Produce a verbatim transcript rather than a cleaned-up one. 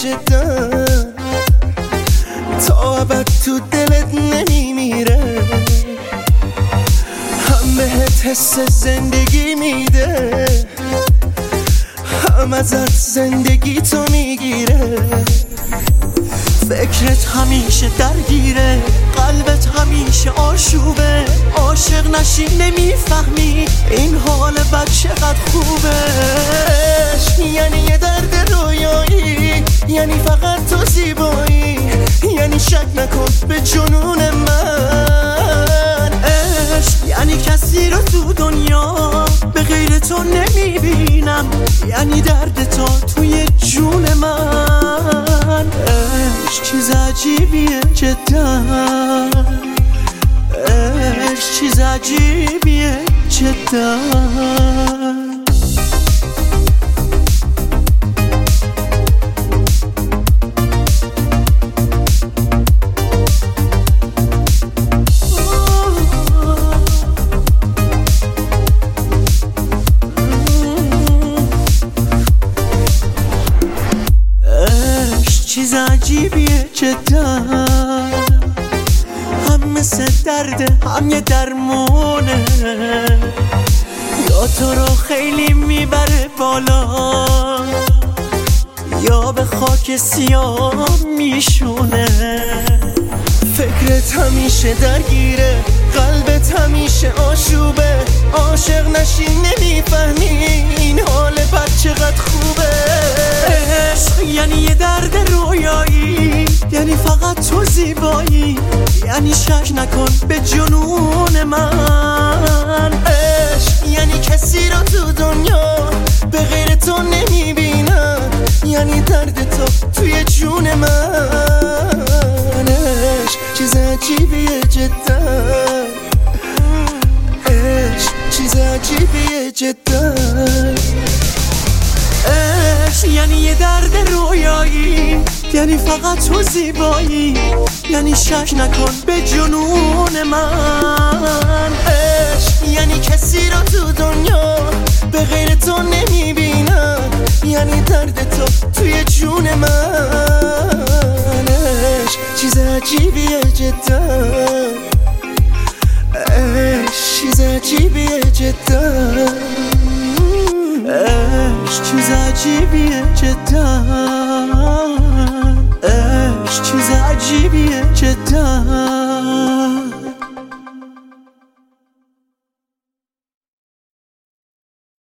جدا، تا ابد تو دلت نمیمیره، هم بهت حس زندگی میده، هم ازت زندگی تو میگیره. فکرت همیشه درگیره، قلبت همیشه آشوبه، عاشق نشی نمیفهمی این حال بد چقدر خوبه. یعنی یه درد رویایی، یعنی فقط تو زیبایی، یعنی شک نکن به جنون من. عشق یعنی کسی رو تو دنیا به غیر تو نمیبینم، یعنی درد تو توی جون من. عشق چیز عجیبیه جدا، عشق چیز عجیبیه جدا. چیز عجیبیه جدا، هم مثل درده هم یه درمونه، یا تو رو خیلی میبره بالا، یا به خاک سیاه میشونه. فکرت همیشه درگیره، قلبت همیشه آشوبه، عاشق نشی نمیفهمی این حال بد چقدر خوبه. عشق یعنی یه درد رویایی، یعنی فقط تو زیبایی، یعنی شک نکن به جنون من. عشق یعنی کسی رو تو دنیا به غیر تو نمیبینم، یعنی درد تو توی جون من. عشق چیز عجیبیه جدا، عشق چیز عجیبیه جدا. عشق یعنی یه درد رویایی، یعنی فقط تو زیبایی، یعنی شک نکن به جنون من. عشق یعنی کسی رو تو دنیا به غیر تو نمیبینم، یعنی درد تو توی جون من. عشق چیز عجیبیه جدا، عشق چیز عجیبیه جدا، عشق چیز عجیبیه جدا، عشق چیز عجیبیه جدا.